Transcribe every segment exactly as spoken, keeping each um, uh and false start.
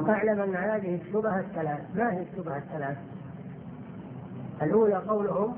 اعلم أن هذه الشبهة الثلاث. ما هي الشبهة الثلاث؟ الأولى قولهم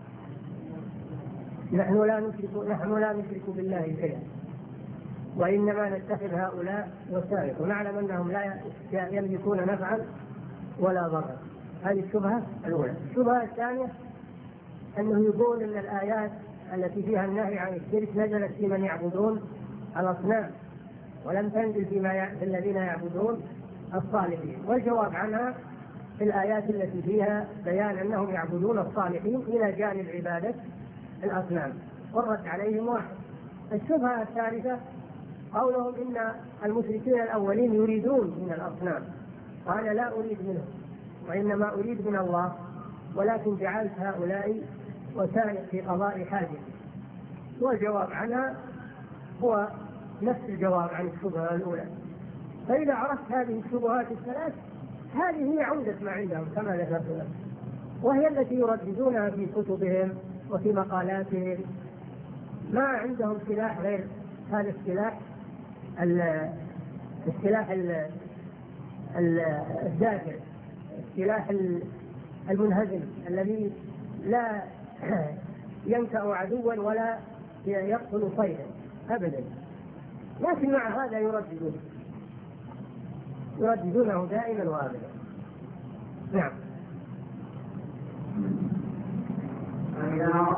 نحن لا نشرك نحن لا نشرك بالله شيئا، وإنما نتخذ هؤلاء وسائل ونعلم أنهم لا يملكون نفعا ولا ضرا. هذه الشبهة الأولى. الشبهة الثانية أنه يقول أن الآيات التي فيها النهي عن الشرك نزلت في من يعبدون الأصنام ولم تنزل فيما في الذين يعبدون الصالحين، والجواب عنها في الآيات التي فيها بيان أنهم يعبدون الصالحين إلى جانب عبادة الأصنام، والرد عليهم واحد. الشبهة الثالثة قولهم إن المشركين الأولين يريدون من الأصنام، وأنا لا أريد منهم وإنما أريد من الله، ولكن جعلت هؤلاء وسائل في قضاء حاجتي. والجواب عنها هو نفس الجواب عن الشبهة الأولى. فإذا عرفت هذه الشبهات الثلاث هذه هي عمدة ما عندهم كما ذكرت لك، وهي التي يرددونها في كتبهم وفي مقالاتهم. ما عندهم سلاح غير هذا السلاح السلاح الدافع، السلاح المنهزم الذي لا ينكأ عدوا ولا يقتل صيدا أبدا، لكن مع هذا يرددون يرددونه دائما وابدا. نعم.